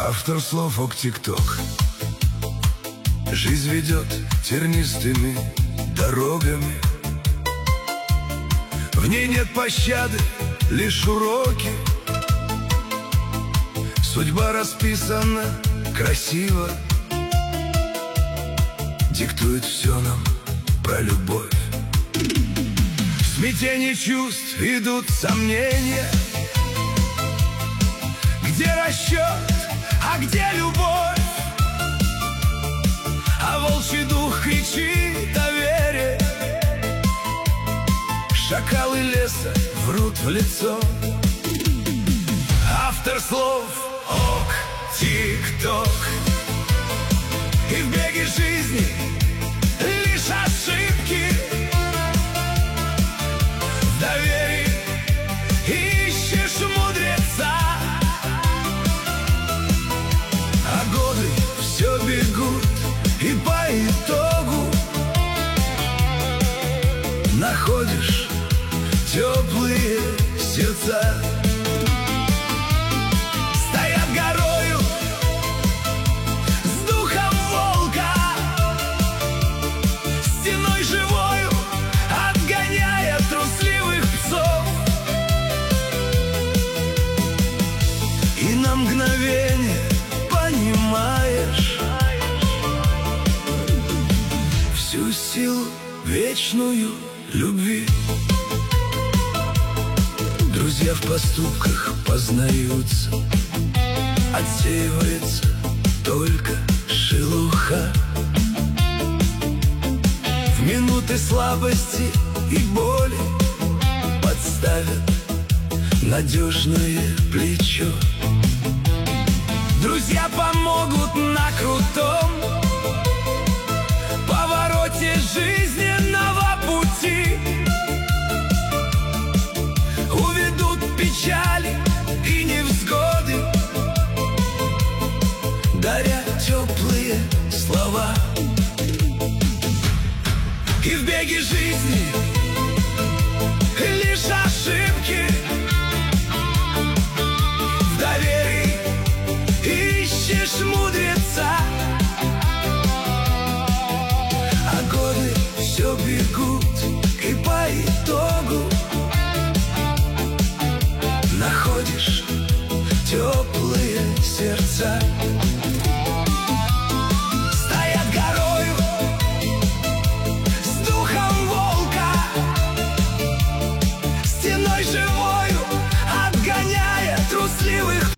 Автор слов ок-тик-ток. Жизнь ведет тернистыми дорогами. В ней нет пощады, лишь уроки. Судьба расписана красиво, диктует все нам про любовь. В смятении чувств идут сомнения. Где расчет, а где любовь? А волчий дух кричит о вере. Шакалы леса врут в лицо. Автор слов ок-тик-ток. И в беге жизни лишь ошибки. В доверии ищешь мудреца, а годы все бегут, и по итогу находишь теплые сердца. Стоят горою с духом волка, стеной живою отгоняя трусливых псов. И на мгновение понимаешь всю силу вечную любви. Друзья в поступках познаются, отсеивается только шелуха. В минуты слабости и боли подставят надежное плечо. Друзья помогут на крутом повороте жизненного пути. Уведут печали и невзгоды, даря теплые слова. И в беге жизни лишь ошибки. В доверии ищешь мудрее.